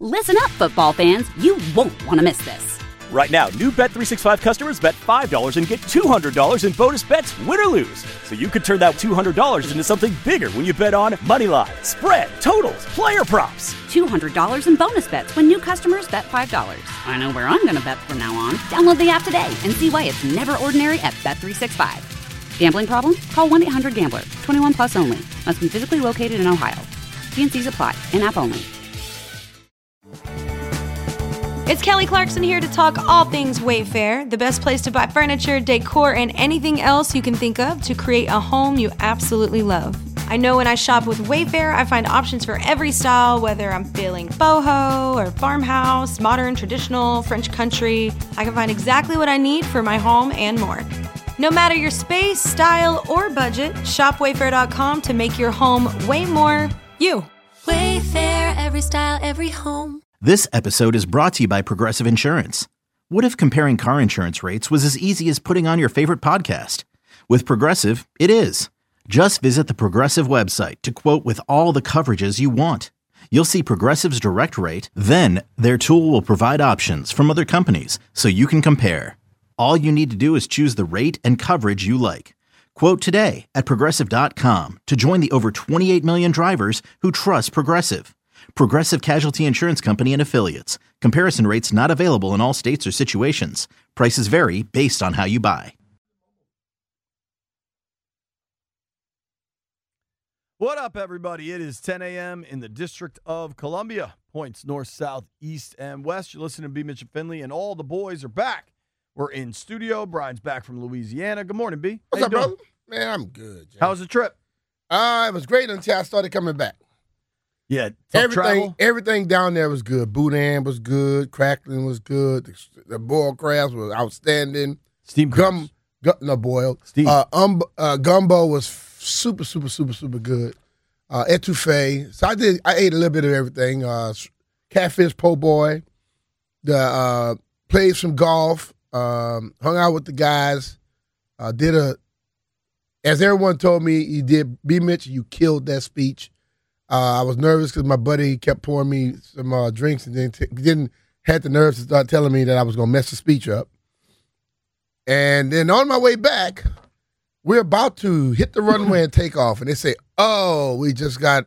Listen up, football fans. You won't want to miss this. Right now, new Bet365 customers bet $5 and get $200 in bonus bets, win or lose. So you could turn that $200 into something bigger when you bet on moneyline, spread, totals, player props. $200 in bonus bets when new customers bet $5. I know where I'm going to bet from now on. Download the app today and see why it's never ordinary at Bet365. Gambling problem? Call 1-800-GAMBLER. 21 plus only. Must be physically located in Ohio. T&Cs apply. In-app only. It's Kelly Clarkson here to talk all things Wayfair, the best place to buy furniture, decor, and anything else you can think of to create a home you absolutely love. I know when I shop with Wayfair, I find options for every style, whether I'm feeling boho or farmhouse, modern, traditional, French country. I can find exactly what I need for my home and more. No matter your space, style, or budget, shop Wayfair.com to make your home way more you. Wayfair, every style, every home. This episode is brought to you by Progressive Insurance. What if comparing car insurance rates was as easy as putting on your favorite podcast? With Progressive, it is. Just visit the Progressive website to quote with all the coverages you want. You'll see Progressive's direct rate, then their tool will provide options from other companies so you can compare. All you need to do is choose the rate and coverage you like. Quote today at Progressive.com to join the over 28 million drivers who trust Progressive. Progressive Casualty Insurance Company and Affiliates. Comparison rates not available in all states or situations. Prices vary based on how you buy. What up, everybody? It is 10 a.m. in the District of Columbia. Points north, south, east, and west. You're listening to B. Mitch and Finley, and all the boys are back. We're in studio. Brian's back from Louisiana. Good morning, B. What's up, brother? Man, I'm good. Jay. How was the trip? It was great until I started coming back. Yeah, tough travel? Everything down there was good. Boudin was good. Crackling was good. The boiled crabs was outstanding. Steam boiled. Steam. Gumbo was super good. Etouffee. So I ate a little bit of everything. Catfish po' boy. Played some golf. Hung out with the guys. As everyone told me, you did. B. Mitch, you killed that speech. I was nervous because my buddy kept pouring me some drinks and then had the nerves to start telling me that I was going to mess the speech up. And then on my way back, we're about to hit the runway and take off. And they say, oh, we just got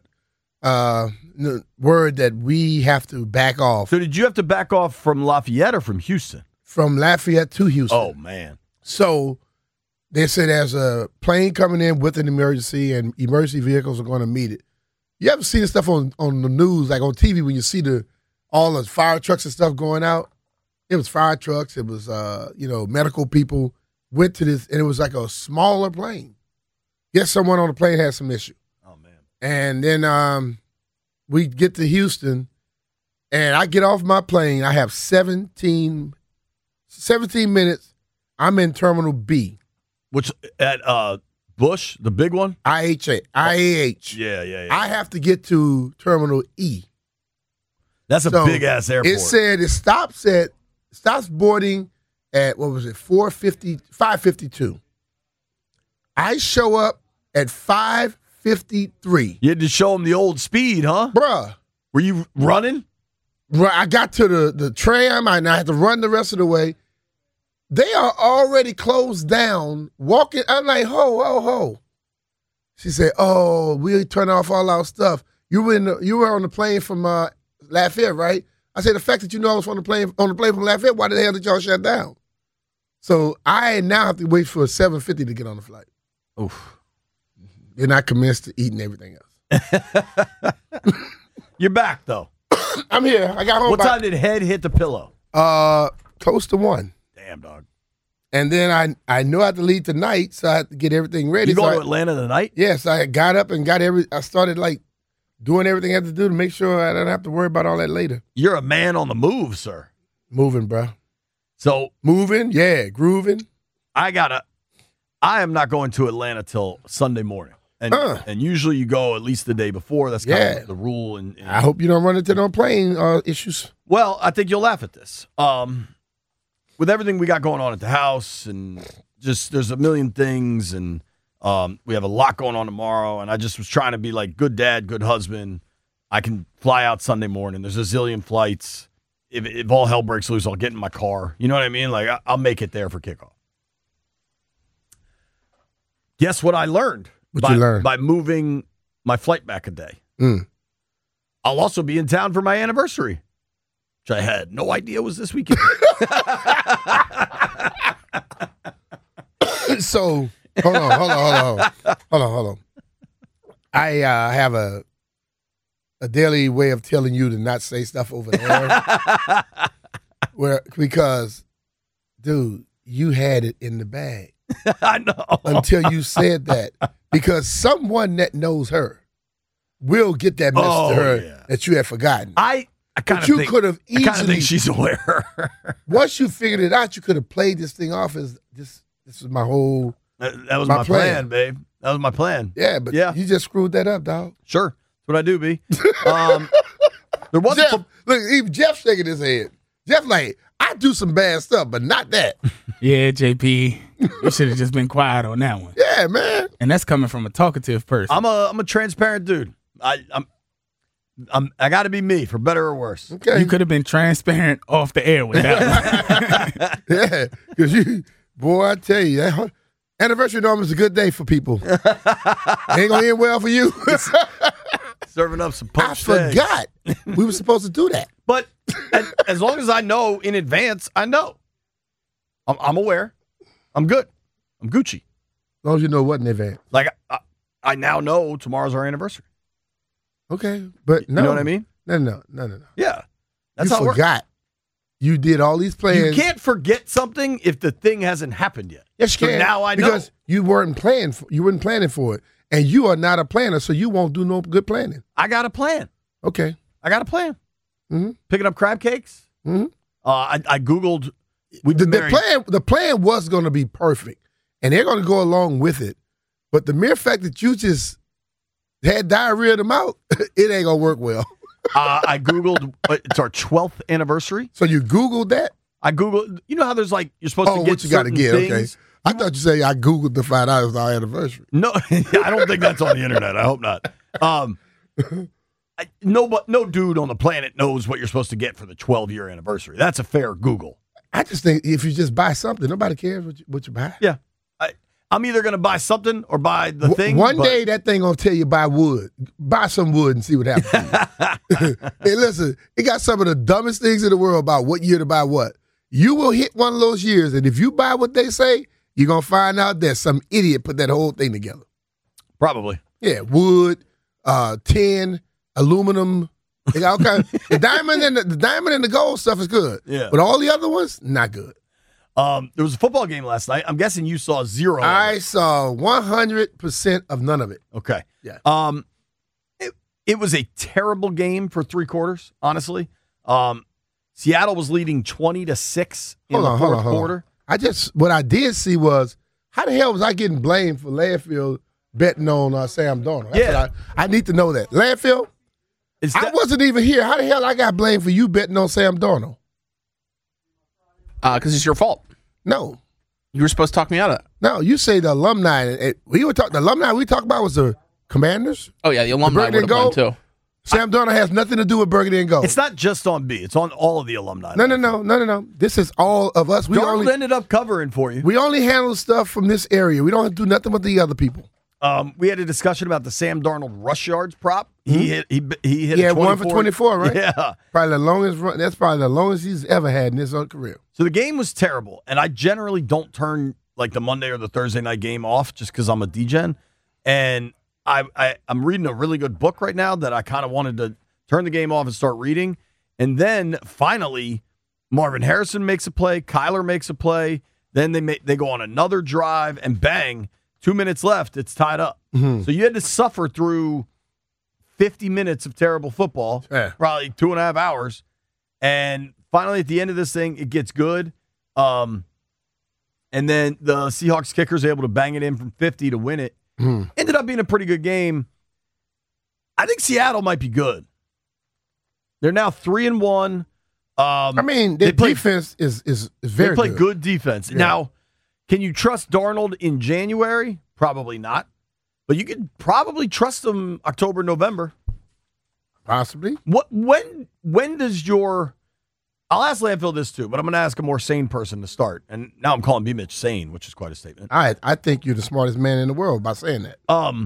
word that we have to back off. So did you have to back off from Lafayette or from Houston? From Lafayette to Houston. Oh, man. So they said there's a plane coming in with an emergency and emergency vehicles are going to meet it. You ever see the stuff on the news, like on TV, when you see all the fire trucks and stuff going out? It was fire trucks. It was, medical people went to this, and it was like a smaller plane. Yes, someone on the plane had some issue. Oh, man. And then we get to Houston, and I get off my plane. I have 17 minutes. I'm in Terminal B. Which, at Bush, the big one? IAH. Yeah. I have to get to Terminal E. That's a big-ass airport. It said it stops boarding at, 5:52. I show up at 5:53. You had to show them the old speed, huh? Bruh. Were you running? I got to the tram, and I had to run the rest of the way. They are already closed down, walking. I'm like, ho. She said, oh, we turn off all our stuff. You were on the plane from Lafayette, right? I said, the fact that you know I was on the plane from Lafayette, why the hell did y'all shut down? So I now have to wait for a 7:50 to get on the flight. Oof. You're not convinced to eating everything else. You're back, though. I'm here. I got home. What time did head hit the pillow? Close to 1. Damn, dog. And then I knew I had to leave tonight, so I had to get everything ready. You going to Atlanta tonight? Yes, I got up and I started doing everything I had to do to make sure I don't have to worry about all that later. You're a man on the move, sir. Moving, bro. So moving, yeah, grooving. I am not going to Atlanta till Sunday morning. And usually you go at least the day before. That's kind of the rule. And I hope you don't run into no plane issues. Well, I think you'll laugh at this. With everything we got going on at the house and just there's a million things and we have a lot going on tomorrow. And I just was trying to be like good dad, good husband. I can fly out Sunday morning. There's a zillion flights. If all hell breaks loose, I'll get in my car. You know what I mean? Like, I'll make it there for kickoff. Guess what I learned? You learned? By moving my flight back a day. I'll also be in town for my anniversary, which I had no idea was this weekend. So, hold on. I have a daily way of telling you to not say stuff over there. Because, dude, you had it in the bag. I know. Until you said that. Because someone that knows her will get that message to her that you had forgotten. I kind of think, could have easily. I kind of think she's aware. Once you figured it out, you could have played this thing off as this is my whole. That was my plan, babe. That was my plan. Yeah, but you just screwed that up, dog. Sure. That's what I do, B. There wasn't. Look, even Jeff shaking his head. Jeff like, I do some bad stuff, but not that. Yeah, JP, you should have just been quiet on that one. Yeah, man. And that's coming from a talkative person. I'm a transparent dude. I got to be me for better or worse. Okay. You could have been transparent off the air with that one. Yeah, because boy, I tell you, that anniversary normally is a good day for people. Ain't gonna end well for you. Serving up some poached I forgot we were supposed to do that. But as long as I know in advance, I know. I'm aware. I'm good. I'm Gucci. As long as you know what in advance. Like, I now know tomorrow's our anniversary. Okay, but no. You know what I mean? No. Yeah. That's you how it works. forgot. You did all these plans. You can't forget something if the thing hasn't happened yet. Yes, you can. Now I know. Because you weren't planning for it. And you are not a planner, so you won't do no good planning. I got a plan. Okay. I got a plan. Mm-hmm. Picking up crab cakes. Mm-hmm. I Googled. The plan was going to be perfect, and they're going to go along with it. But the mere fact that you just had diarrhea in the mouth, it ain't going to work well. I Googled, it's our 12th anniversary. So you Googled that? I Googled, you know how there's like, you're supposed to get what you got to get, things? Okay. I thought you said I Googled to find out it was our anniversary. No, I don't think that's on the internet. I hope not. No dude on the planet knows what you're supposed to get for the 12-year anniversary. That's a fair Google. I just think if you just buy something, nobody cares what you buy. Yeah. I'm either going to buy something or buy the thing. One day that thing going to tell you buy wood. Buy some wood and see what happens. Hey, listen, it got some of the dumbest things in the world about what year to buy what. You will hit one of those years, and if you buy what they say, you're going to find out that some idiot put that whole thing together. Probably. Yeah, wood, tin, aluminum. They got all kinds. The diamond and the gold stuff is good. Yeah. But all the other ones, not good. There was a football game last night. I'm guessing you saw zero. I saw 100% of none of it. Okay. Yeah. It was a terrible game for three quarters, honestly. Seattle was leading 20-6 in the fourth quarter. What I did see was, how the hell was I getting blamed for Landfill betting on Sam Darnold? That's I need to know that. Landfill, I wasn't even here. How the hell I got blamed for you betting on Sam Darnold? Because it's your fault. No. You were supposed to talk me out of that. No, you say the alumni. The alumni we talked about was the Commanders. Oh, yeah, the alumni would have won, too. Sam Darnold has nothing to do with Burgundy and Gold. It's not just on B. It's on all of the alumni. No. This is all of us. Darnold ended up covering for you. We only handle stuff from this area. We don't do nothing with the other people. We had a discussion about the Sam Darnold rush yards prop. He hit. He hit. Yeah, 1 for 24, right? Yeah, probably the longest run. That's probably the longest he's ever had in his whole career. So the game was terrible, and I generally don't turn like the Monday or the Thursday night game off just because I'm a degen. And I'm reading a really good book right now that I kind of wanted to turn the game off and start reading. And then finally, Marvin Harrison makes a play. Kyler makes a play. Then they go on another drive, and bang, 2 minutes left, it's tied up. Mm-hmm. So you had to suffer through 50 minutes of terrible football, probably 2.5 hours. And finally, at the end of this thing, it gets good. And then the Seahawks kicker's able to bang it in from 50 to win it. Mm. Ended up being a pretty good game. I think Seattle might be good. They're now 3-1. Their defense is very good. They play good defense. Yeah. Now, can you trust Darnold in January? Probably not. But you could probably trust him October, November. Possibly. When does your... I'll ask Landfill this too, but I'm going to ask a more sane person to start. And now I'm calling B-Mitch sane, which is quite a statement. I think you're the smartest man in the world by saying that.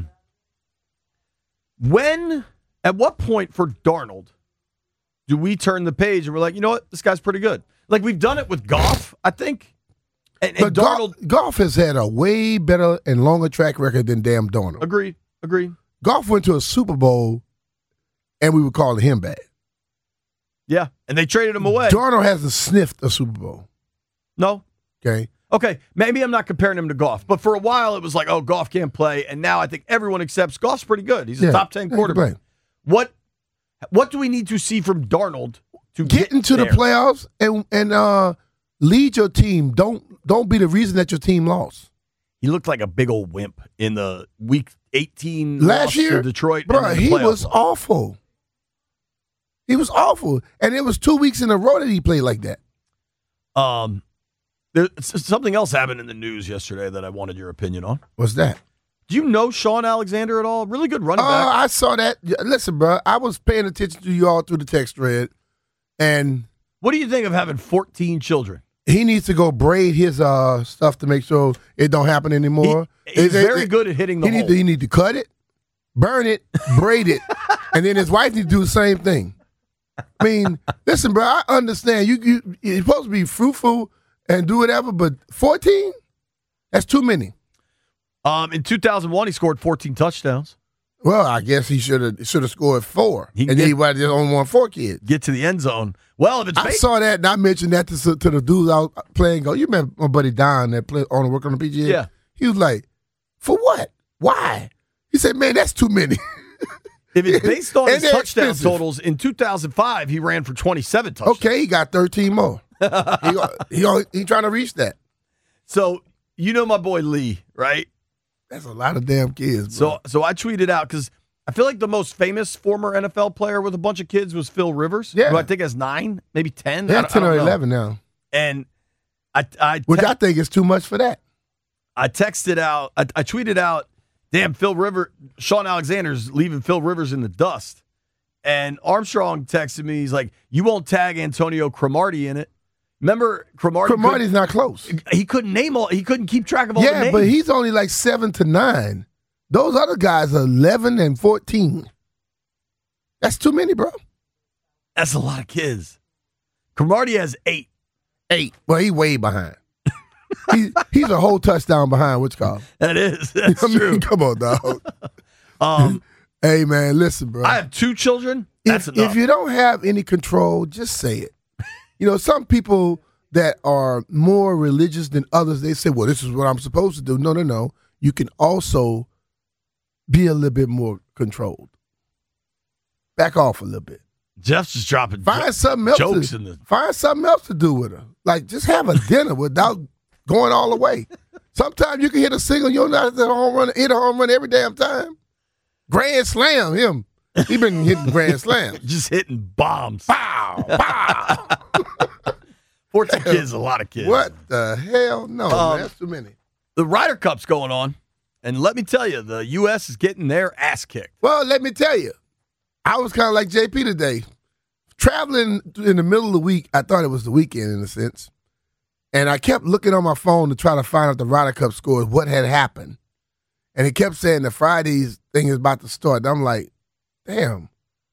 At what point for Darnold do we turn the page and we're like, you know what, this guy's pretty good? Like we've done it with Goff, I think. And but Darnold... Goff has had a way better and longer track record than damn Darnold. Agreed. Goff went to a Super Bowl, and we were calling him bad. Yeah, and they traded him away. Darnold hasn't sniffed a Super Bowl. No. Okay, maybe I'm not comparing him to Goff, but for a while it was like, oh, Goff can't play, and now I think everyone accepts Goff's pretty good. He's a top 10 quarterback. What do we need to see from Darnold to get into the playoffs and lead your team? Don't be the reason that your team lost. He looked like a big old wimp in the Week 18 last year to Detroit. Bro, he was awful. He was awful, and it was 2 weeks in a row that he played like that. There's something else happened in the news yesterday that I wanted your opinion on. What's that? Do you know Sean Alexander at all? Really good running back. I saw that. Listen, bro, I was paying attention to you all through the text thread, and what do you think of having 14 children? He needs to go braid his stuff to make sure it don't happen anymore. He's very good at hitting the hole. He need to cut it, burn it, braid it, and then his wife needs to do the same thing. I mean, listen, bro, I understand. You're supposed to be fruitful and do whatever, but 14? That's too many. In 2001, he scored 14 touchdowns. Well, I guess he should have scored 4. And then he just only won 4 kids. Get to the end zone. Well, if it's I saw that, and I mentioned that to the dudes I was playing. You remember my buddy Don that played on work on the PGA? Yeah. He was like, for what? Why? He said, man, that's too many. If it's based on his touchdown totals, in 2005, he ran for 27 touchdowns. Okay, he got 13 more. he trying to reach that. So, you know my boy Lee, right? That's a lot of damn kids, bro. So I tweeted out, because I feel like the most famous former NFL player with a bunch of kids was Phil Rivers, who I think has 9, maybe 10. Yeah, 10 or 11 now. And I think is too much for that. I texted out, I tweeted out, damn, Sean Alexander's leaving Phil Rivers in the dust. And Armstrong texted me, he's like, you won't tag Antonio Cromartie in it. Remember, Cromartie's not close. He couldn't he couldn't keep track of all the names. Yeah, but he's only like 7 to 9. Those other guys are 11 and 14. That's too many, bro. That's a lot of kids. Cromartie has 8. 8. Well, he's way behind. He's a whole touchdown behind what's called. That is. That's true. Come on, dog. Hey, man, listen, bro. I have 2 children. That's enough. If you don't have any control, just say it. You know, some people that are more religious than others, they say, well, this is what I'm supposed to do. No. You can also be a little bit more controlled. Back off a little bit. Jeff's just dropping Find something else to do with her. Like, just have a dinner without going all the way. Sometimes you can hit a single, you don't have to hit a home run every damn time. Grand slam, him. He been hitting grand slam. Just hitting bombs. Bow, bow. 14 kids is a lot of kids. What the hell? No, man, that's too many. The Ryder Cup's going on, and let me tell you, the U.S. is getting their ass kicked. Well, let me tell you, I was kind of like JP today. Traveling in the middle of the week, I thought it was the weekend in a sense, and I kept looking on my phone to try to find out the Ryder Cup scores, what had happened. And it kept saying the Friday's thing is about to start. And I'm like, damn,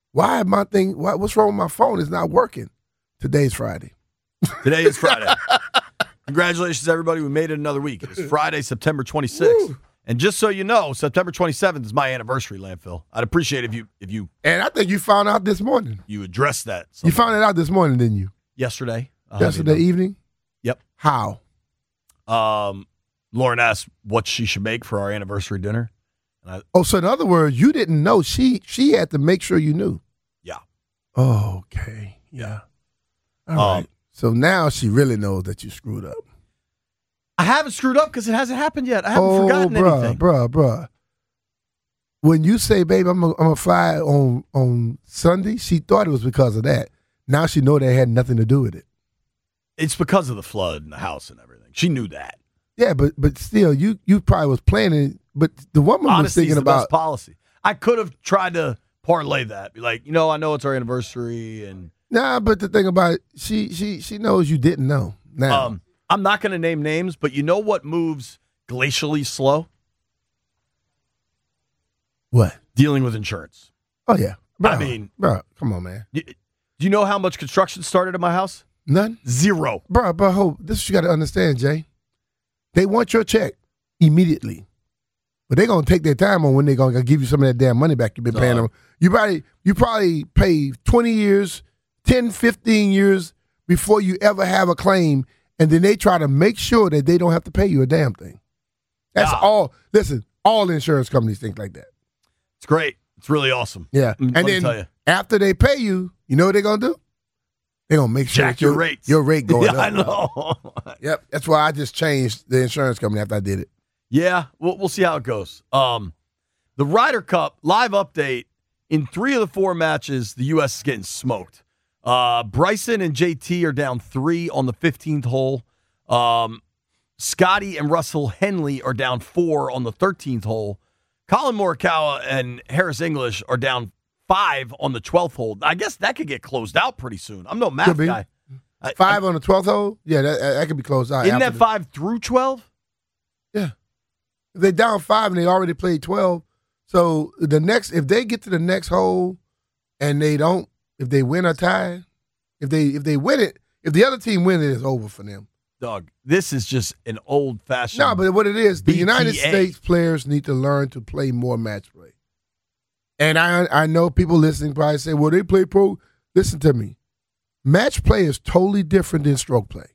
what's wrong with my phone? It's not working. Today's Friday. Today is Friday. Congratulations, everybody. We made it another week. It's Friday, September 26th. Woo. And just so you know, September 27th is my anniversary, Landfill. I'd appreciate if you And I think you found out this morning. You addressed that. You found it out this morning, didn't you? Yesterday. Yesterday evening? Yep. How? Lauren asked what she should make for our anniversary dinner. So in other words, you didn't know. She had to make sure you knew. Yeah. Oh, okay. Yeah. All right. So now she really knows that you screwed up. I haven't screwed up because it hasn't happened yet. I haven't forgotten anything. Bruh. When you say, babe, I'm gonna fly on Sunday, she thought it was because of that. Now she know that had nothing to do with it. It's because of the flood in the house and everything. She knew that. Yeah, but still, you probably was planning. But the woman was thinking the about best policy. I could have tried to parlay that. Be like, I know it's our anniversary, and Nah, but the thing about it, she knows you didn't know. Now, I'm not going to name names, but you know what moves glacially slow? What? Dealing with insurance. Oh yeah, bro. I mean, bro, come on, man. Do you know how much construction started at my house? None. 0. Bro, this is what you got to understand, Jay. They want your check immediately. But they're going to take their time on when they're going to give you some of that damn money back you've been paying them. You probably pay 20 years, 10, 15 years before you ever have a claim, and then they try to make sure that they don't have to pay you a damn thing. That's all. Listen, all insurance companies think like that. It's great. It's really awesome. Yeah. And then after they pay you, you know what they're going to do? They're going to make sure Jack that your rate going up. I know. Yep. That's why I just changed the insurance company after I did it. Yeah, we'll see how it goes. The Ryder Cup live update. In 3 of the 4 matches, the U.S. is getting smoked. Bryson and JT are down 3 on the 15th hole. Scotty and Russell Henley are down 4 on the 13th hole. Colin Morikawa and Harris English are down 5 on the 12th hole. I guess that could get closed out pretty soon. I'm no math guy. 5 on the 12th hole? Yeah, that could be closed out. Isn't that 5 through 12? Yeah. If they're down 5 and they already played 12, so if they get to the next hole and if they win or tie, if they win it, if the other team wins it, it's over for them. Dog, this is just an old-fashioned No, but what it is, the BTA. United States players need to learn to play more match play. And I know people listening probably say, well, they play pro. Listen to me. Match play is totally different than stroke play.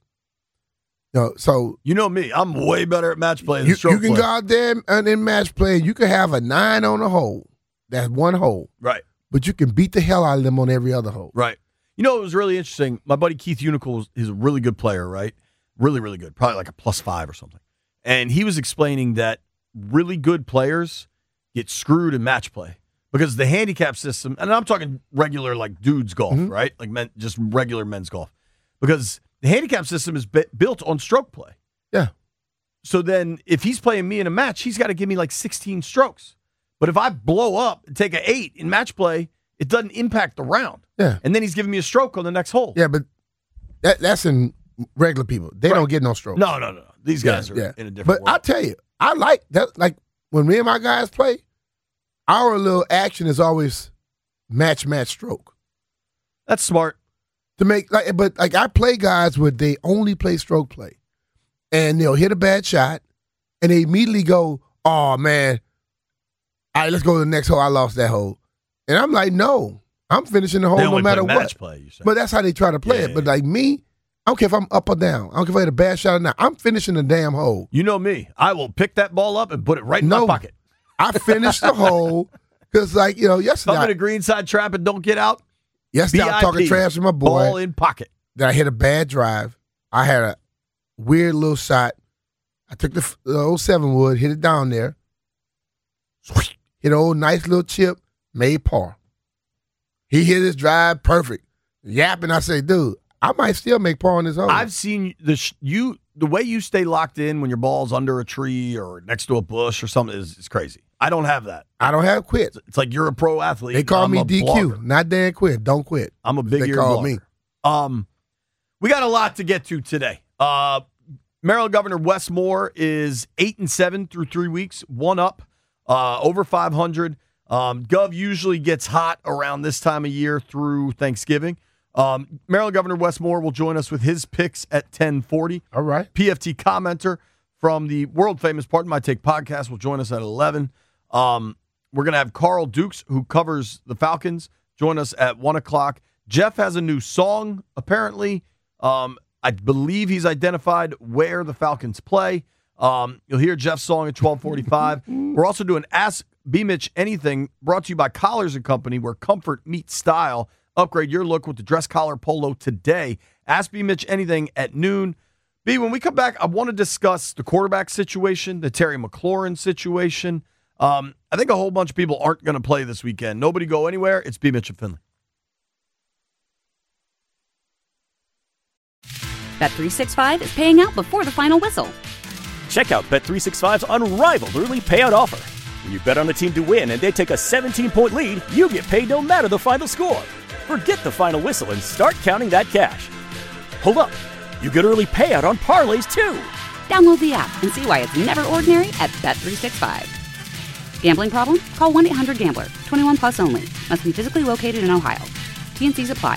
So you know me, I'm way better at match play than stroke play. You can go out there and in match play, you can have a 9 on a hole. That's one hole. Right. But you can beat the hell out of them on every other hole. Right. It was really interesting. My buddy Keith Unicle is a really good player, right? Really, really good. Probably like a +5 or something. And he was explaining that really good players get screwed in match play because the handicap system, and I'm talking regular like dudes golf, right? Like just regular men's golf. Because the handicap system is built on stroke play. Yeah. So then if he's playing me in a match, he's got to give me like 16 strokes. But if I blow up and take an 8 in match play, it doesn't impact the round. Yeah. And then he's giving me a stroke on the next hole. Yeah, but that's in regular people. They don't get no strokes. No. These guys are in a different world. But I'll tell you, I like that. Like when me and my guys play, our little action is always match stroke. That's smart. To make but I play guys where they only play stroke play, and they'll hit a bad shot, and they immediately go, "Oh man, all right, let's go to the next hole. I lost that hole," and I'm like, "No, I'm finishing the hole no matter what." Match play, you say. But that's how they try to play it. But like me, I don't care if I'm up or down. I don't care if I hit a bad shot or not. I'm finishing the damn hole. You know me. I will pick that ball up and put it right in my pocket. I finished the hole because, yesterday. If I'm in a greenside trap and don't get out, yesterday I was talking trash to my boy. Ball in pocket. Then I hit a bad drive. I had a weird little shot. I took the old 7-wood, hit it down there. Hit an old nice little chip, made par. He hit his drive perfect. Yapping, I say, dude, I might still make par on this hole. I've seen the way you stay locked in when your ball's under a tree or next to a bush or something is crazy. I don't have that. I don't have quit. It's like you're a pro athlete. They call me DQ, blogger. not Dan quit. Don't quit. I'm a big ear blogger. Me. We got a lot to get to today. Maryland Governor Wes Moore is 8-7 through 3 weeks, 1 up, over 500. Gov usually gets hot around this time of year through Thanksgiving. Maryland Governor Wes Moore will join us with his picks at 10:40. All right. PFT commenter from the world-famous Pardon My Take podcast will join us at 11. We're going to have Carl Dukes, who covers the Falcons, join us at 1 o'clock. Jeff has a new song, apparently. I believe he's identified where the Falcons play. You'll hear Jeff's song at 12:45. We're also doing Ask B. Mitch Anything, brought to you by Collars & Company, where comfort meets style. Upgrade your look with the dress collar polo today. Ask B. Mitch Anything at noon. B, when we come back, I want to discuss the quarterback situation, the Terry McLaurin situation. I think a whole bunch of people aren't going to play this weekend. Nobody go anywhere. It's B. Mitch and Finley. Bet365 is paying out before the final whistle. Check out Bet365's unrivaled early payout offer. When you bet on a team to win and they take a 17-point lead, you get paid no matter the final score. Forget the final whistle and start counting that cash. Hold up. You get early payout on parlays, too. Download the app and see why it's never ordinary at Bet365. Gambling problem? Call 1-800-GAMBLER. 21 plus only. Must be physically located in Ohio. T&Cs apply.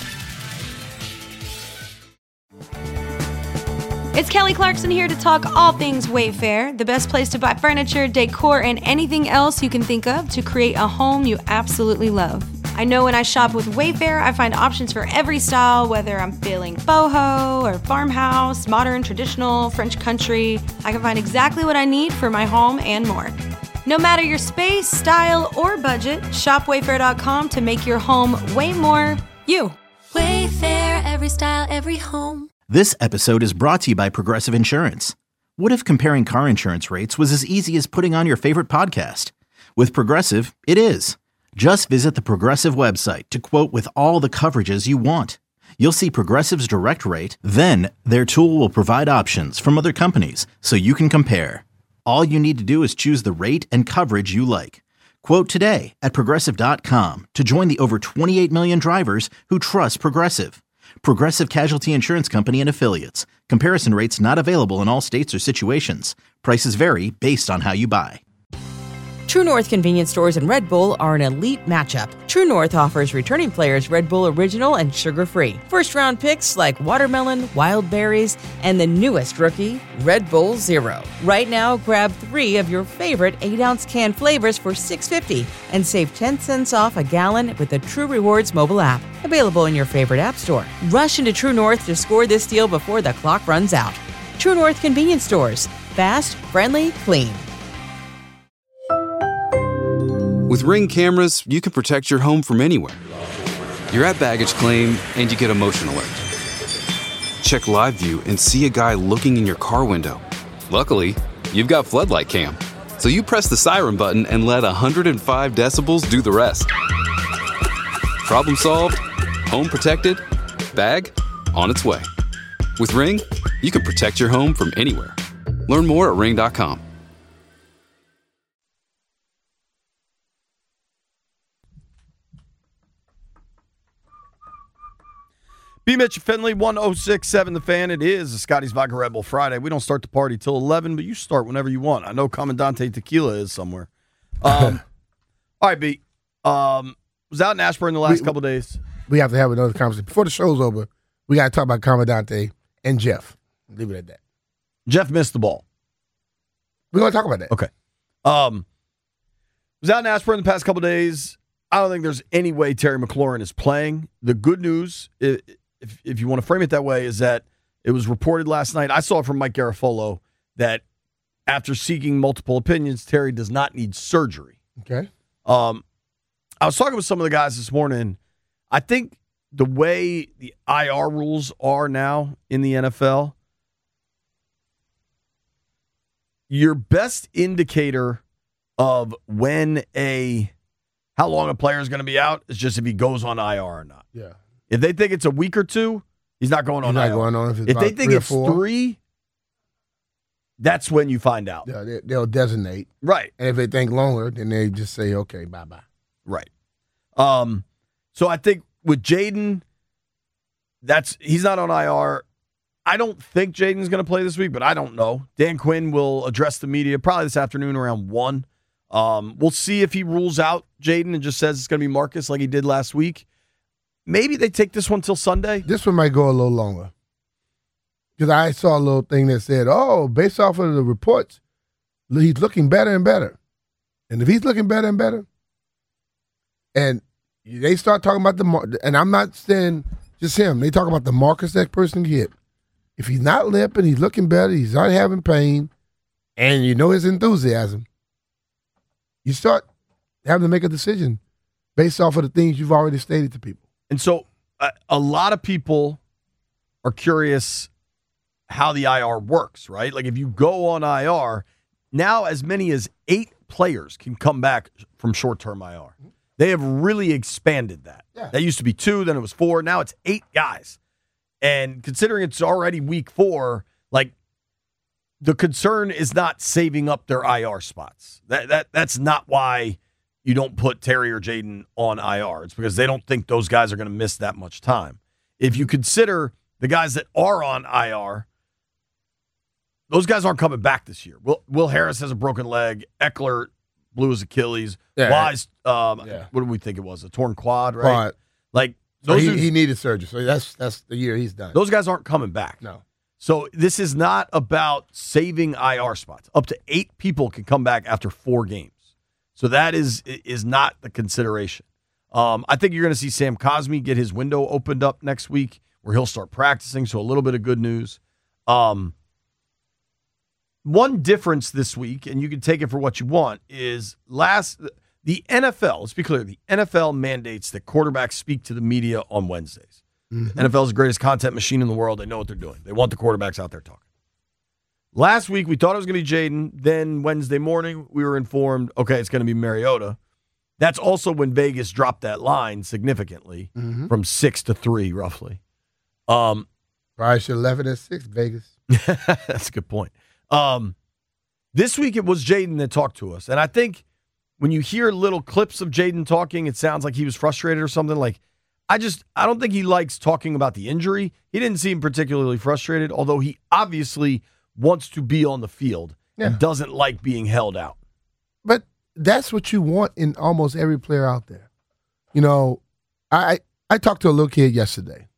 It's Kelly Clarkson here to talk all things Wayfair, the best place to buy furniture, decor, and anything else you can think of to create a home you absolutely love. I know when I shop with Wayfair, I find options for every style, whether I'm feeling boho or farmhouse, modern, traditional, French country. I can find exactly what I need for my home and more. No matter your space, style, or budget, shop Wayfair.com to make your home way more you. Wayfair, every style, every home. This episode is brought to you by Progressive Insurance. What if comparing car insurance rates was as easy as putting on your favorite podcast? With Progressive, it is. Just visit the Progressive website to quote with all the coverages you want. You'll see Progressive's direct rate, then their tool will provide options from other companies so you can compare. All you need to do is choose the rate and coverage you like. Quote today at Progressive.com to join the over 28 million drivers who trust Progressive. Progressive Casualty Insurance Company and Affiliates. Comparison rates not available in all states or situations. Prices vary based on how you buy. True North convenience stores and Red Bull are an elite matchup. True North offers returning players Red Bull Original and sugar-free. First-round picks like watermelon, wild berries, and the newest rookie, Red Bull Zero. Right now, grab 3 of your favorite 8-ounce can flavors for $6.50 and save 10 cents off a gallon with the True Rewards mobile app. Available in your favorite app store. Rush into True North to score this deal before the clock runs out. True North convenience stores. Fast, friendly, clean. With Ring cameras, you can protect your home from anywhere. You're at baggage claim and you get a motion alert. Check live view and see a guy looking in your car window. Luckily, you've got floodlight cam, so you press the siren button and let 105 decibels do the rest. Problem solved, home protected, bag on its way. With Ring, you can protect your home from anywhere. Learn more at ring.com. B. Mitch Finley, 106.7 The Fan. It is a Scotty's Vodka Red Bull Friday. We don't start the party till 11, but you start whenever you want. I know Commandante Tequila is somewhere. All right, B. Was out in Ashburn the last couple days. We have to have another conversation. Before the show's over, we got to talk about Commandante and Jeff. Leave it at that. Jeff missed the ball. We're going to talk about that. Okay. Was out in Ashburn the past couple days. I don't think there's any way Terry McLaurin is playing. The good news, if you want to frame it that way, is that it was reported last night. I saw it from Mike Garafolo that after seeking multiple opinions, Terry does not need surgery. Okay. I was talking with some of the guys this morning. I think the way the IR rules are now in the NFL, your best indicator of how long a player is going to be out is just if he goes on IR or not. Yeah. If they think it's a week or 2, he's not going on IR. Going on if they think it's 3, that's when you find out. Yeah, they'll designate. Right. And if they think longer, then they just say, okay, bye-bye. Right. So I think with Jaden, he's not on IR. I don't think Jaden's going to play this week, but I don't know. Dan Quinn will address the media probably this afternoon around 1. We'll see if he rules out Jaden and just says it's going to be Marcus like he did last week. Maybe they take this one till Sunday. This one might go a little longer. Because I saw a little thing that said, based off of the reports, he's looking better and better. And if he's looking better and better, and they start talking about and I'm not saying just him, they talk about the Marcus that person hit. If he's not limping, he's looking better, he's not having pain, and you know his enthusiasm, you start having to make a decision based off of the things you've already stated to people. And so a lot of people are curious how the IR works, right? Like if you go on IR, now as many as 8 players can come back from short-term IR. They have really expanded that. Yeah. That used to be 2, then it was 4, now it's 8 guys. And considering it's already week 4, like the concern is not saving up their IR spots. That's not why you don't put Terry or Jaden on IR. It's because they don't think those guys are going to miss that much time. If you consider the guys that are on IR, those guys aren't coming back this year. Will Harris has a broken leg. Eckler blew his Achilles. Yeah. Wise, what did we think it was? A torn quad, right? Quad. Like so he needed surgery. So that's the year he's done. Those guys aren't coming back. No. So this is not about saving IR spots. Up to 8 people can come back after 4 games. So that is not the consideration. I think you're going to see Sam Cosmi get his window opened up next week where he'll start practicing. So a little bit of good news. One difference this week, and you can take it for what you want, is the NFL, let's be clear, the NFL mandates that quarterbacks speak to the media on Wednesdays. Mm-hmm. NFL is the greatest content machine in the world. They know what they're doing. They want the quarterbacks out there talking. Last week, we thought it was going to be Jaden. Then Wednesday morning, we were informed, okay, it's going to be Mariota. That's also when Vegas dropped that line significantly from 6 to 3, roughly. Probably should 11 and 6, Vegas. That's a good point. This week, it was Jaden that talked to us. And I think when you hear little clips of Jaden talking, it sounds like he was frustrated or something. Like, I don't think he likes talking about the injury. He didn't seem particularly frustrated, although he obviously wants to be on the field and doesn't like being held out. But that's what you want in almost every player out there. You know, I talked to a little kid yesterday,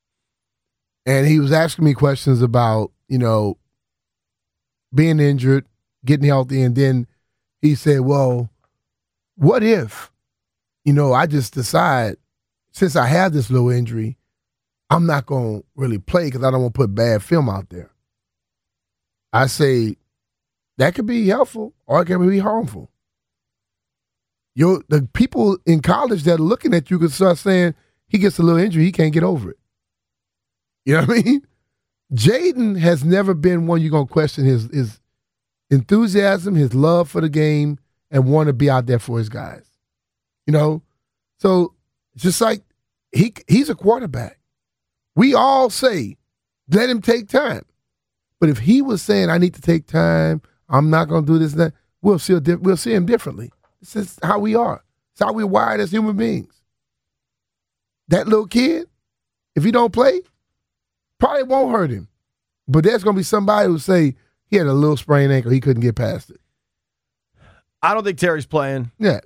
and he was asking me questions about, you know, being injured, getting healthy, and then he said, well, what if, you know, I just decide, since I have this little injury, I'm not going to really play because I don't want to put bad film out there. I say that could be helpful or it can be harmful. The people in college that are looking at you could start saying he gets a little injury, he can't get over it. You know what I mean? Jaden has never been one you're going to question his enthusiasm, his love for the game, and want to be out there for his guys. You know? So just like he's a quarterback. We all say, let him take time. But if he was saying, I need to take time, I'm not going to do this and that, we'll see him differently. This is how we are. It's how we're wired as human beings. That little kid, if he don't play, probably won't hurt him. But there's going to be somebody who say he had a little sprained ankle, he couldn't get past it. I don't think Terry's playing. Yeah.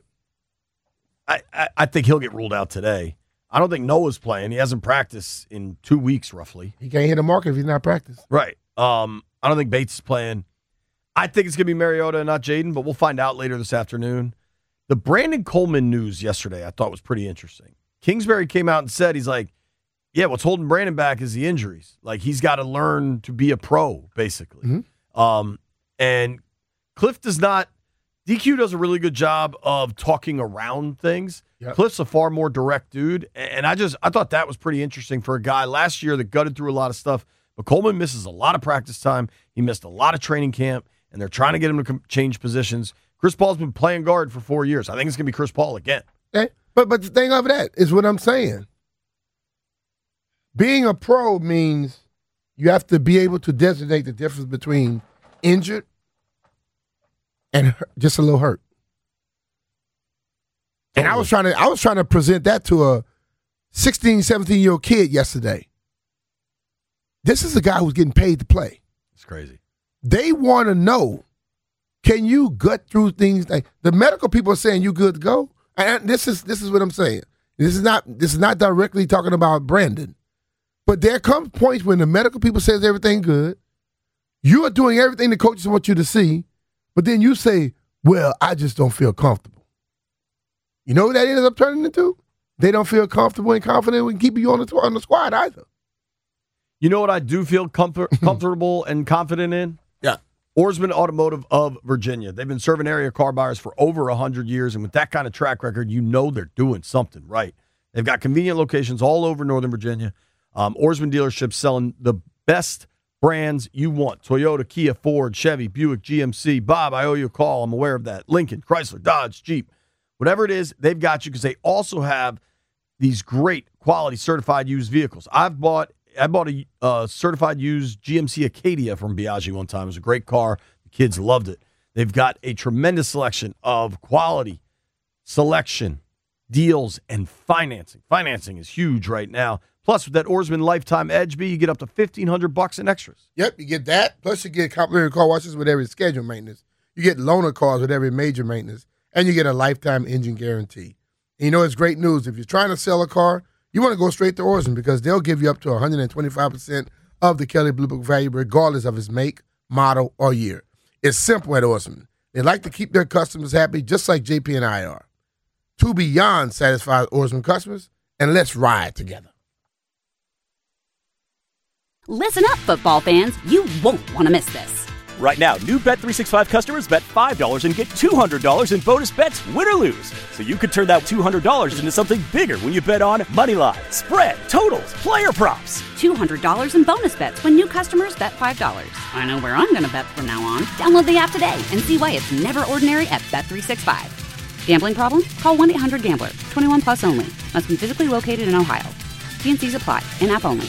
I think he'll get ruled out today. I don't think Noah's playing. He hasn't practiced in 2 weeks, roughly. He can't hit a market if he's not practiced. Right. I don't think Bates is playing. I think it's going to be Mariota and not Jaden, but we'll find out later this afternoon. The Brandon Coleman news yesterday I thought was pretty interesting. Kingsbury came out and said, he's like, yeah, what's holding Brandon back is the injuries. Like, he's got to learn to be a pro, basically. Mm-hmm. And Cliff DQ does a really good job of talking around things. Yep. Cliff's a far more direct dude. And I thought that was pretty interesting for a guy last year that gutted through a lot of stuff. But Coleman misses a lot of practice time. He missed a lot of training camp, and they're trying to get him to change positions. Chris Paul's been playing guard for 4 years. I think it's going to be Chris Paul again. Okay. But the thing of that is what I'm saying. Being a pro means you have to be able to designate the difference between injured and just a little hurt. And I was trying to present that to a 16, 17-year-old kid yesterday. This is a guy who's getting paid to play. It's crazy. They want to know, can you gut through things? Like the medical people are saying you good to go. And this is what I'm saying. This is not directly talking about Brandon. But there come points when the medical people says everything good. You are doing everything the coaches want you to see, but then you say, well, I just don't feel comfortable. You know what that ends up turning into? They don't feel comfortable and confident and keep you on the squad either. You know what I do feel comfortable and confident in? Yeah. Oarsman Automotive of Virginia. They've been serving area car buyers for over 100 years, and with that kind of track record, you know they're doing something right. They've got convenient locations all over Northern Virginia. Oarsman dealerships selling the best brands you want. Toyota, Kia, Ford, Chevy, Buick, GMC. Bob, I owe you a call. I'm aware of that. Lincoln, Chrysler, Dodge, Jeep. Whatever it is, they've got you because they also have these great quality certified used vehicles. I've bought I bought a certified used GMC Acadia from Biaggi one time. It was a great car. The kids loved it. They've got a tremendous selection of quality, selection, deals, and financing. Financing is huge right now. Plus, with that Oarsman Lifetime Edge B, you get up to $1,500 in extras. Yep, you get that. Plus, you get complimentary car washes with every scheduled maintenance. You get loaner cars with every major maintenance. And you get a lifetime engine guarantee. And you know it's great news. If you're trying to sell a car, you want to go straight to Oarsman because they'll give you up to 125% of the Kelley Blue Book value regardless of its make, model, or year. It's simple at Oarsman. They like to keep their customers happy just like JP and I are. To beyond satisfied Oarsman customers, and let's ride together. Listen up, football fans. You won't want to miss this. Right now, new Bet365 customers bet $5 and get $200 in bonus bets, win or lose. So you could turn that $200 into something bigger when you bet on moneyline, spread, totals, player props. $200 in bonus bets when new customers bet $5. I know where I'm going to bet from now on. Download the app today and see why it's never ordinary at Bet365. Gambling problem? Call 1-800-GAMBLER. 21 plus only. Must be physically located in Ohio. T&Cs apply. In-app only.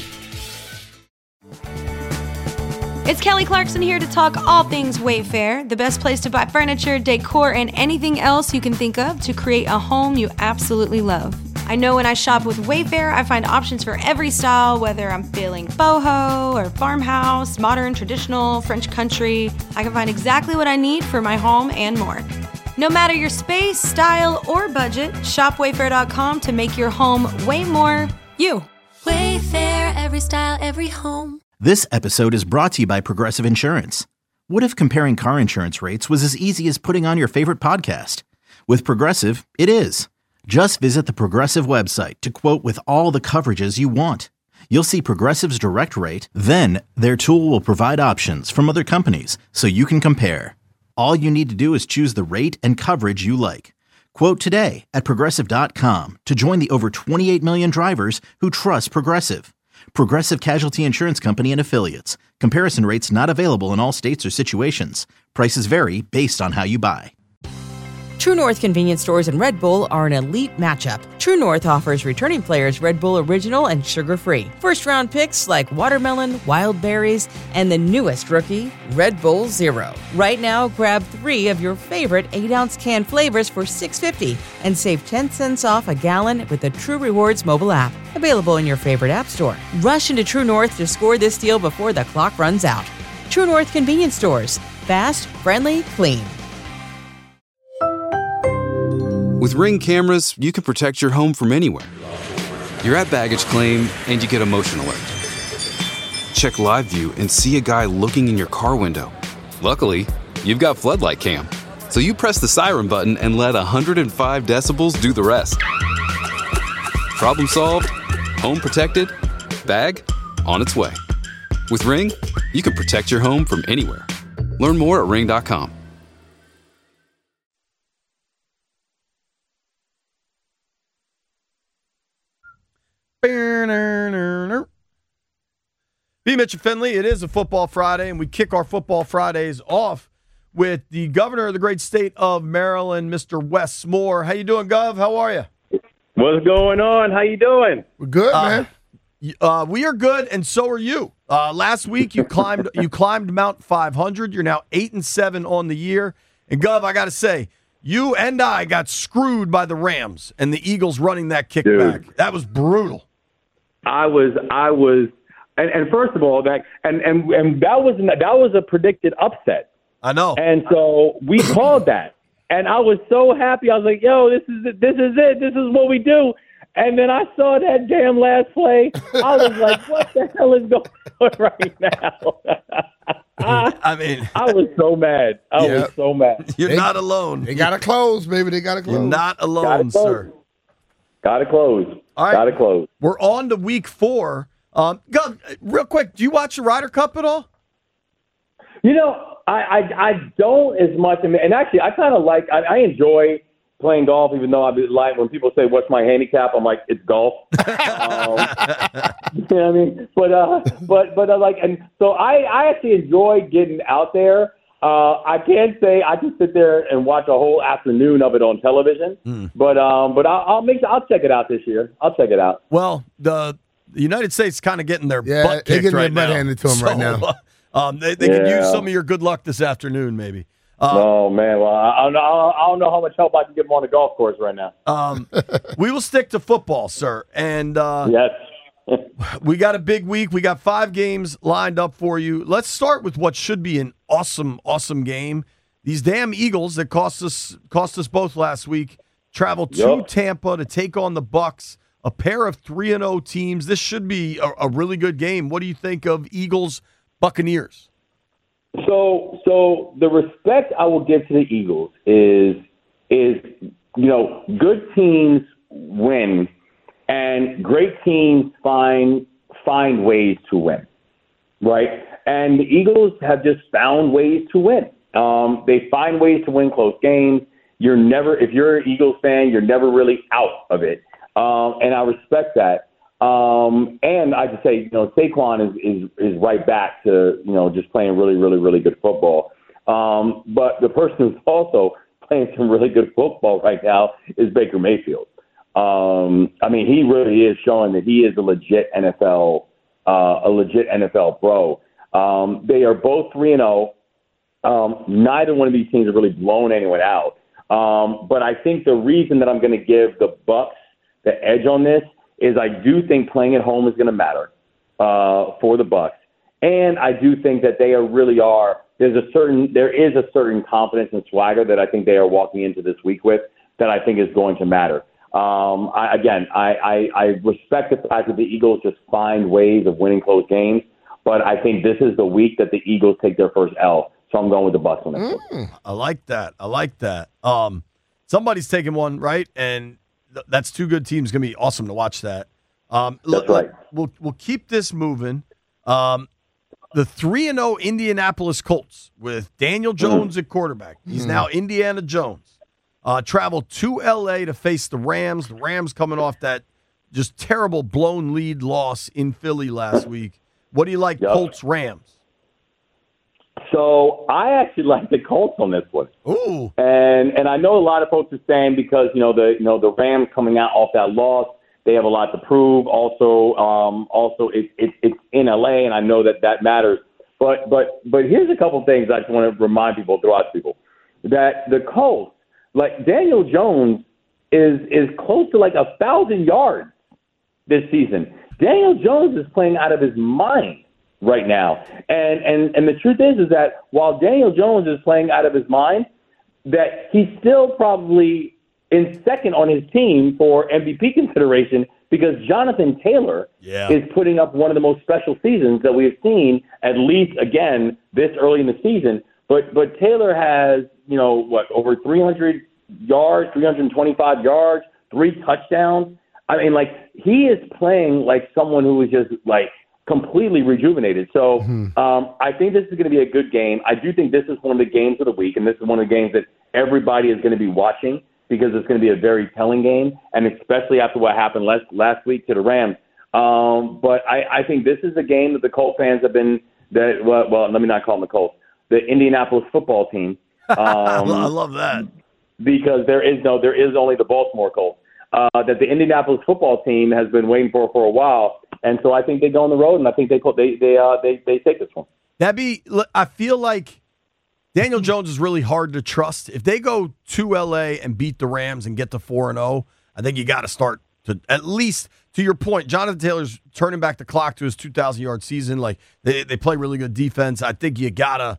It's Kelly Clarkson here to talk all things Wayfair, the best place to buy furniture, decor, and anything else you can think of to create a home you absolutely love. I know when I shop with Wayfair, I find options for every style, whether I'm feeling boho or farmhouse, modern, traditional, French country. I can find exactly what I need for my home and more. No matter your space, style, or budget, shop Wayfair.com to make your home way more you. Wayfair, every style, every home. This episode is brought to you by Progressive Insurance. What if comparing car insurance rates was as easy as putting on your favorite podcast? With Progressive, it is. Just visit the Progressive website to quote with all the coverages you want. You'll see Progressive's direct rate, then their tool will provide options from other companies so you can compare. All you need to do is choose the rate and coverage you like. Quote today at Progressive.com to join the over 28 million drivers who trust Progressive. Progressive Casualty Insurance Company and Affiliates. Comparison rates not available in all states or situations. Prices vary based on how you buy. True North convenience stores and Red Bull are an elite matchup. True North offers returning players Red Bull Original and sugar-free. First-round picks like watermelon, wild berries, and the newest rookie, Red Bull Zero. Right now, grab 3 of your favorite 8-ounce can flavors for $6.50 and save 10 cents off a gallon with the True Rewards mobile app. Available in your favorite app store. Rush into True North to score this deal before the clock runs out. True North convenience stores. Fast, friendly, clean. With Ring cameras, you can protect your home from anywhere. You're at baggage claim and you get a motion alert. Check live view and see a guy looking in your car window. Luckily, you've got Floodlight Cam. So you press the siren button and let 105 decibels do the rest. Problem solved, home protected, bag on its way. With Ring, you can protect your home from anywhere. Learn more at ring.com. B. Mitch and Finley, it is a Football Friday, and we kick our Football Fridays off with the governor of the great state of Maryland, Mr. Wes Moore. How you doing, Gov? How are you? What's going on? How you doing? We're good, man. We are good, and so are you. Last week you climbed Mount 500. You're now 8-7 on the year. And Gov, I got to say, you and I got screwed by the Rams and the Eagles running that kickback. Dude, that was brutal. I was, and first of all, that was a predicted upset. I know. And so we called that, and I was so happy. I was like, "Yo, this is it. This is what we do." And then I saw that damn last play. I was like, "What the hell is going on right now?" I mean, I was so mad. I was so mad. You're not alone. They got to close, baby. They got to close. You're not alone, sir. Got to close. All right. Got to close. We're on to week 4. Gov, real quick, do you watch the Ryder Cup at all? You know, I don't as much. And actually, I kind of like, I enjoy playing golf, even though I like when people say, "What's my handicap?" I'm like, "It's golf." You know what I mean? But I like, and so I actually enjoy getting out there. I can't say I can sit there and watch a whole afternoon of it on television, but I'll check it out this year. I'll check it out. Well, the the United States kind of getting their butt kicked they're getting right their butt now. handed to them right now. They could use some of your good luck this afternoon, maybe. Oh, man. Well, I don't know how much help I can give them on the golf course right now. We will stick to football, sir. And yes. We got a big week. We got 5 games lined up for you. Let's start with what should be an awesome, awesome game. These damn Eagles that cost us both last week travel to Tampa to take on the Bucs, a pair of 3-0 teams. This should be a really good game. What do you think of Eagles Buccaneers? So the respect I will give to the Eagles is good teams win and great teams find ways to win, right? And the Eagles have just found ways to win. They find ways to win close games. If you're an Eagles fan, you're never really out of it. And I respect that. And I just say, Saquon is right back to, just playing really, really, really good football. But the person who's also playing some really good football right now is Baker Mayfield. He really is showing that he is a legit NFL pro. They are both 3-0. Neither one of these teams have really blown anyone out. But I think the reason that I'm going to give the Bucs the edge on this is I do think playing at home is going to matter for the Bucs, and I do think that they there is a certain confidence and swagger that I think they are walking into this week with that I think is going to matter. I respect the fact that the Eagles just find ways of winning close games, but I think this is the week that the Eagles take their first L. So I'm going with the Bucs on this. I like that. Somebody's taking one, right? And that's 2 good teams. Going to be awesome to watch that. That's right. We'll keep this moving. The 3-0 Indianapolis Colts with Daniel Jones at quarterback. He's now Indiana Jones. Traveled to L.A. to face the Rams. The Rams coming off that just terrible blown lead loss in Philly last week. What do you like, Colts-Rams? So I actually like the Colts on this one. Ooh. And I know a lot of folks are saying because the Rams coming out off that loss, they have a lot to prove. Also it's in LA, and I know that matters. But here's a couple things I just want to remind people, throw out to people, that the Colts, like Daniel Jones, is close to like 1,000 yards this season. Daniel Jones is playing out of his mind right now. And the truth is that while Daniel Jones is playing out of his mind, that he's still probably in second on his team for MVP consideration because Jonathan Taylor is putting up one of the most special seasons that we have seen, at least, again, this early in the season. But Taylor has, over 300 yards, 325 yards, 3 touchdowns. I mean, he is playing like someone who is just, completely rejuvenated. So I think this is going to be a good game. I do think this is one of the games of the week, and this is one of the games that everybody is going to be watching because it's going to be a very telling game, and especially after what happened last week to the Rams. But I think this is a game that the Colts fans have been – well, let me not call them the Colts. The Indianapolis football team. I love that. Because there is only the Baltimore Colts. That the Indianapolis football team has been waiting for a while. And so I think they go on the road, and I think they take this one. I feel like Daniel Jones is really hard to trust. If they go to L.A. and beat the Rams and get to 4-0, I think you got to start to, at least to your point, Jonathan Taylor's turning back the clock to his 2,000-yard season. They play really good defense. I think you gotta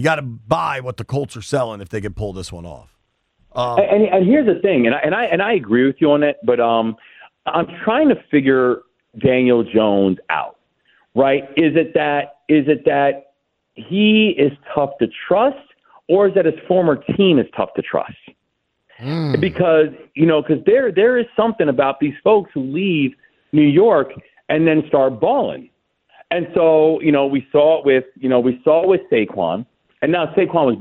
buy what the Colts are selling if they can pull this one off. And here's the thing, and I agree with you on it, but I'm trying to figure Daniel Jones out, right? Is it that he is tough to trust, or is that his former team is tough to trust? Because there is something about these folks who leave New York and then start balling, and so we saw it with Saquon, and now Saquon was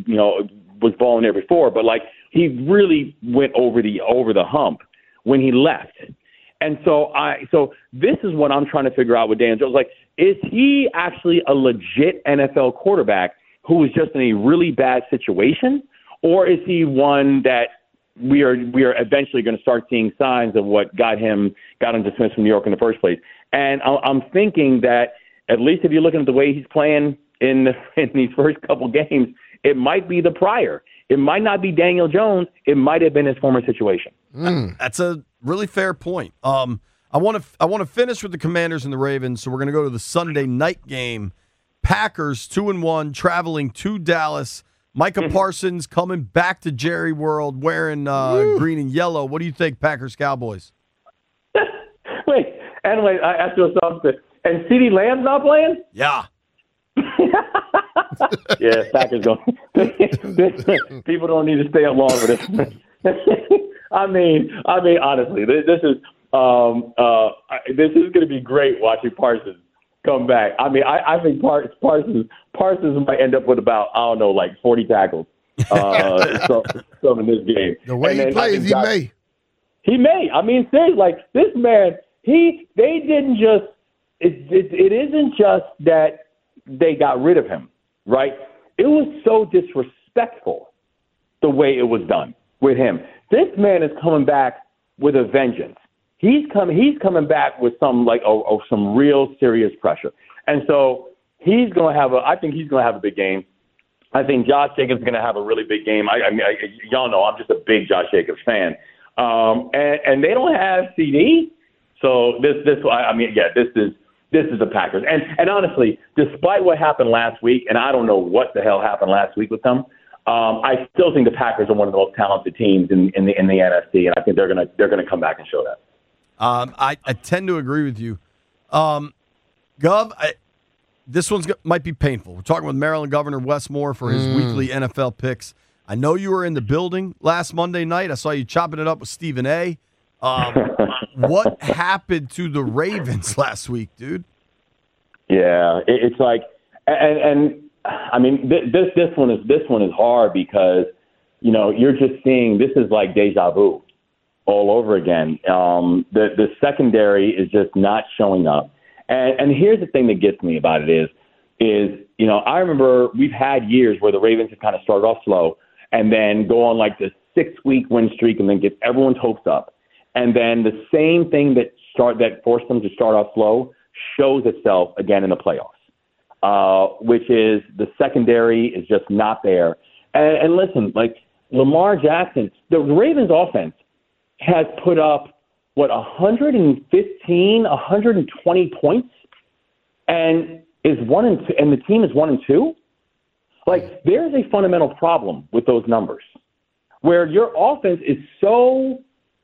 balling there before, but he really went over the hump when he left. And so this is what I'm trying to figure out with Dan Jones. Is he actually a legit NFL quarterback who was just in a really bad situation? Or is he one that we are eventually going to start seeing signs of what got him dismissed from New York in the first place. And I'm thinking that at least if you're looking at the way he's playing in these first couple games, it might be the prior. It might not be Daniel Jones. It might have been his former situation. That's a really fair point. I want to finish with the Commanders and the Ravens, so we're going to go to the Sunday night game. Packers 2-1, traveling to Dallas. Micah Parsons coming back to Jerry World wearing green and yellow. What do you think, Packers Cowboys? Wait, I asked you something. And CeeDee Lamb's not playing? Yeah. Yeah, Packers going. People don't need to stay up long for this. I mean, honestly, this is going to be great watching Parsons come back. I mean, I think Parsons might end up with about, I don't know, like 40 tackles some in this game. The way he plays, he may. He may. I mean, seriously, like this man, they didn't just. It isn't just that they got rid of him, right? It was so disrespectful the way it was done with him. This man is coming back with a vengeance. He's coming back with some some real serious pressure, and so he's going to have I think he's going to have a big game. I think Josh Jacobs is going to have a really big game. I mean, y'all know I'm just a big Josh Jacobs fan, and they don't have CD, so this is the Packers. And honestly, despite what happened last week, and I don't know what the hell happened last week with them, I still think the Packers are one of the most talented teams in the NFC, and I think they're gonna come back and show that. I tend to agree with you. Gov, this one's might be painful. We're talking with Maryland Governor Wes Moore for his weekly NFL picks. I know you were in the building last Monday night. I saw you chopping it up with Stephen A. What happened to the Ravens last week, dude? Yeah, it's like, and I mean, this one is hard because you're just seeing this is like deja vu all over again. The secondary is just not showing up, and here's the thing that gets me about it is I remember we've had years where the Ravens have kind of started off slow and then go on like this 6-week win streak and then get everyone's hopes up. And then the same thing that forced them to start off slow shows itself again in the playoffs, which is the secondary is just not there. And listen, like Lamar Jackson, the Ravens offense has put up, 115, 120 points and is 1-2, and the team is 1-2? Like, there's a fundamental problem with those numbers where your offense is so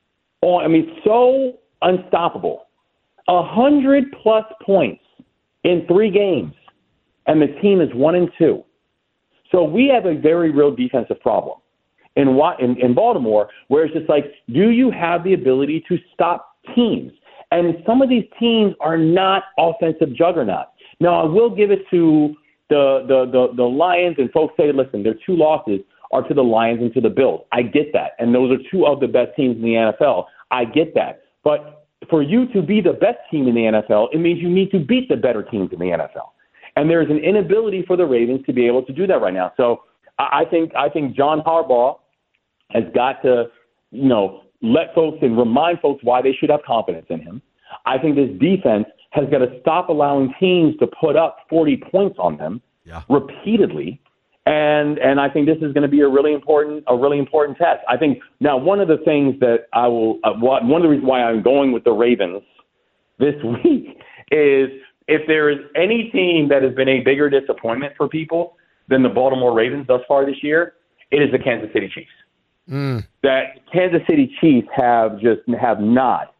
unstoppable. 100+ points in 3 games, and the team is 1-2. So we have a very real defensive problem in Baltimore, where it's just like, do you have the ability to stop teams? And some of these teams are not offensive juggernauts. Now, I will give it to the Lions, and folks say, listen, their 2 losses are to the Lions and to the Bills. I get that. And those are 2 of the best teams in the NFL. I get that. But for you to be the best team in the NFL, it means you need to beat the better teams in the NFL. And there's an inability for the Ravens to be able to do that right now. So I think John Harbaugh has got to, let folks and remind folks why they should have confidence in him. I think this defense has got to stop allowing teams to put up 40 points on them repeatedly. And I think this is going to be a really important test. I think now one of the things that one of the reasons why I'm going with the Ravens this week is if there is any team that has been a bigger disappointment for people than the Baltimore Ravens thus far this year, it is the Kansas City Chiefs. That Kansas City Chiefs have not.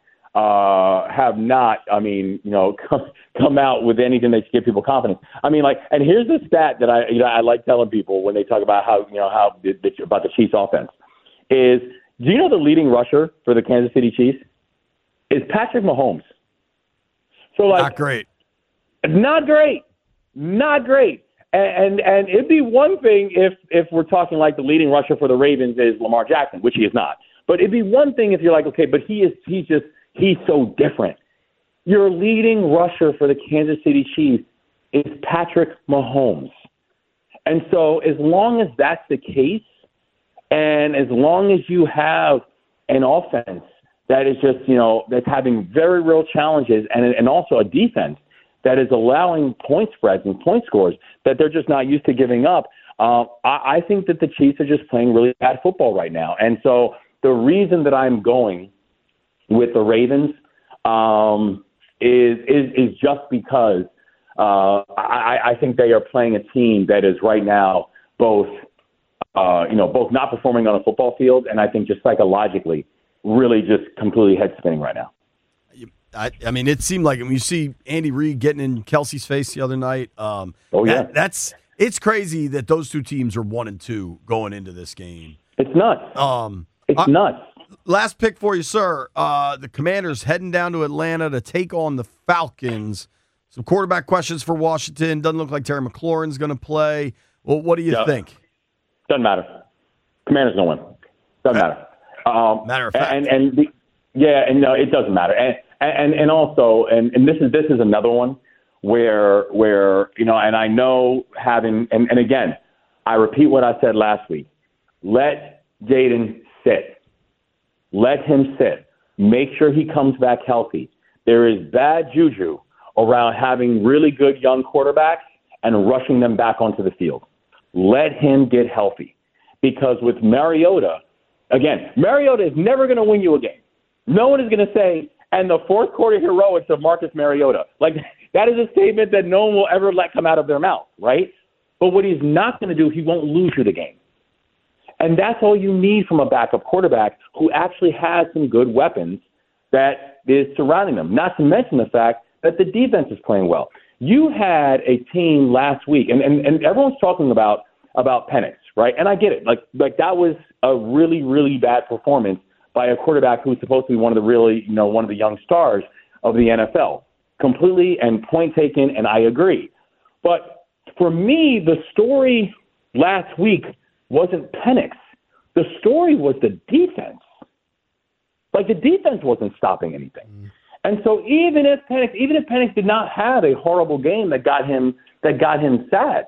Come out with anything that should give people confidence. I mean, and here's the stat that I like telling people when they talk about about the Chiefs offense is, do you know the leading rusher for the Kansas City Chiefs is Patrick Mahomes? So not great. And it'd be one thing if we're talking like the leading rusher for the Ravens is Lamar Jackson, which he is not. But it'd be one thing if you're like, okay, but he's so different. Your leading rusher for the Kansas City Chiefs is Patrick Mahomes. And so as long as that's the case, And as long as you have an offense that is just, that's having very real challenges and also a defense that is allowing point spreads and point scores that they're just not used to giving up, I think that the Chiefs are just playing really bad football right now. And so the reason that I'm going with the Ravens is just because I think they are playing a team that is right now both not performing on a football field, and I think just psychologically really just completely head spinning right now. I mean, it seemed like when you see Andy Reid getting in Kelsey's face the other night. It's crazy that those two teams are 1-2 going into this game. It's nuts. It's nuts. Last pick for you, sir. The Commanders heading down to Atlanta to take on the Falcons. Some quarterback questions for Washington. Doesn't look like Terry McLaurin's going to play. Well, what do you think? Doesn't matter. Commanders don't win. Doesn't matter. Matter of fact. It doesn't matter. And also, this is another one where and I know and again, I repeat what I said last week. Let Jaden sit. Let him sit. Make sure he comes back healthy. There is bad juju around having really good young quarterbacks and rushing them back onto the field. Let him get healthy. Because with Mariota, again, Mariota is never going to win you a game. No one is going to say, and the fourth quarter heroics of Marcus Mariota. Like, that is a statement that no one will ever let come out of their mouth, right? But what he's not going to do, he won't lose you the game. And that's all you need from a backup quarterback who actually has some good weapons that is surrounding them. Not to mention the fact that the defense is playing well. You had a team last week, and everyone's talking about Penix, right? And I get it. Like that was a really, really bad performance by a quarterback who's supposed to be one of the young stars of the NFL. Completely and point taken, and I agree. But for me, the story last week wasn't Penix. The story was the defense. Like, the defense wasn't stopping anything. And so even if Penix did not have a horrible game that got him sad,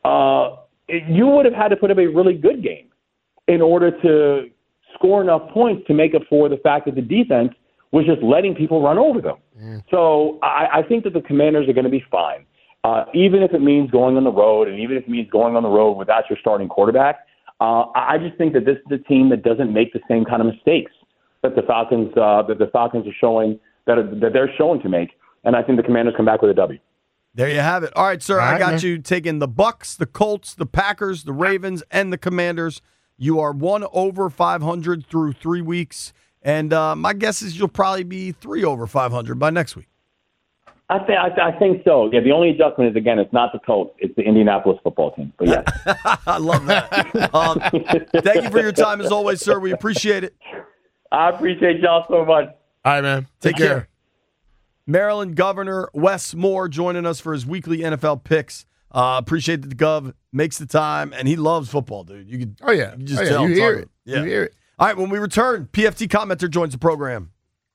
you would have had to put up a really good game in order to score enough points to make up for the fact that the defense was just letting people run over them. So I think that the Commanders are going to be fine, even if it means going on the road, and even if it means going on the road without your starting quarterback. I just think that this is a team that doesn't make the same kind of mistakes that the Falcons are showing that they're showing to make, and I think the Commanders come back with a W. There you have it. All right, sir. I got you taking the Bucks, the Colts, the Packers, the Ravens, and the Commanders. You are 1 over 500 through 3 weeks, and my guess is you'll probably be 3 over 500 by next week. I think so. Yeah, the only adjustment is, again, it's not the Colts. It's the Indianapolis football team. But yeah. I love that. Thank you for your time, as always, sir. We appreciate it. I appreciate y'all so much. All right, man. Take care. Maryland Governor Wes Moore joining us for his weekly NFL picks. Appreciate that the Gov makes the time, and he loves football, dude. You can just tell. You hear it. Yeah. You hear it. All right, when we return, PFT commenter joins the program.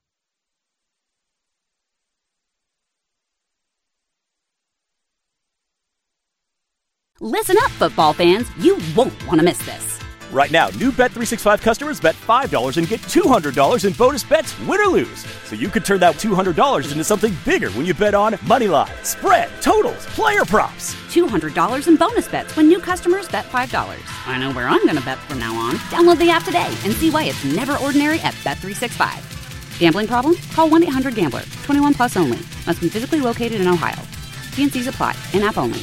Listen up, football fans. You won't want to miss this. Right now, new Bet365 customers bet $5 and get $200 in bonus bets, win or lose. So you could turn that $200 into something bigger when you bet on moneyline, spread, totals, player props. $200 in bonus bets when new customers bet $5. I know where I'm going to bet from now on. Download the app today and see why it's never ordinary at Bet365. Gambling problem? Call 1-800-GAMBLER. 21 plus only. Must be physically located in Ohio. T&Cs apply. In-app only.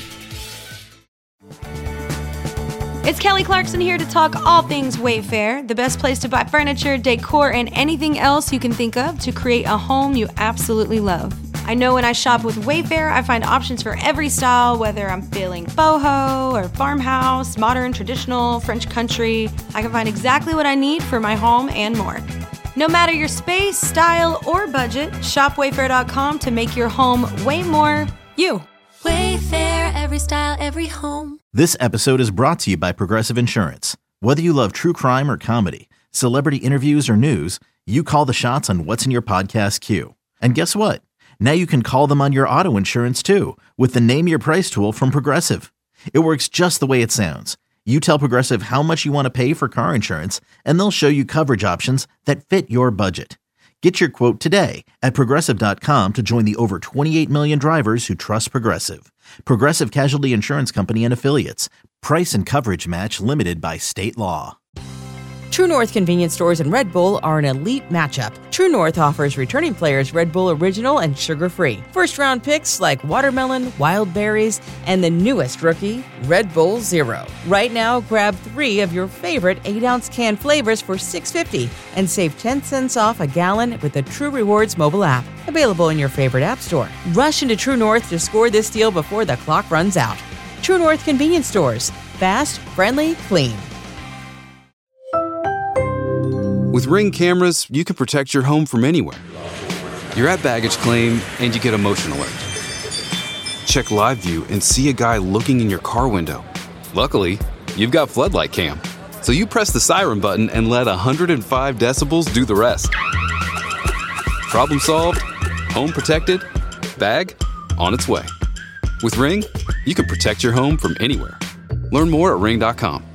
It's Kelly Clarkson here to talk all things Wayfair, the best place to buy furniture, decor, and anything else you can think of to create a home you absolutely love. I know when I shop with Wayfair, I find options for every style, whether I'm feeling boho or farmhouse, modern, traditional, French country. I can find exactly what I need for my home and more. No matter your space, style, or budget, shop Wayfair.com to make your home way more you. Wayfair, every style, every home. This episode is brought to you by Progressive Insurance. Whether you love true crime or comedy, celebrity interviews or news, you call the shots on what's in your podcast queue. And guess what? Now you can call them on your auto insurance too with the Name Your Price tool from Progressive. It works just the way it sounds. You tell Progressive how much you want to pay for car insurance, and they'll show you coverage options that fit your budget. Get your quote today at Progressive.com to join the over 28 million drivers who trust Progressive. Progressive Casualty Insurance Company and Affiliates. Price and coverage match limited by state law. True North convenience stores and Red Bull are an elite matchup. True North offers returning players Red Bull Original and sugar-free. First-round picks like watermelon, wild berries, and the newest rookie, Red Bull Zero. Right now, grab 3 of your favorite 8-ounce can flavors for $6.50 and save 10 cents off a gallon with the True Rewards mobile app. Available in your favorite app store. Rush into True North to score this deal before the clock runs out. True North convenience stores. Fast, friendly, clean. With Ring cameras, you can protect your home from anywhere. You're at baggage claim and you get a motion alert. Check live view and see a guy looking in your car window. Luckily, you've got floodlight cam, so you press the siren button and let 105 decibels do the rest. Problem solved, home protected, bag on its way. With Ring, you can protect your home from anywhere. Learn more at ring.com.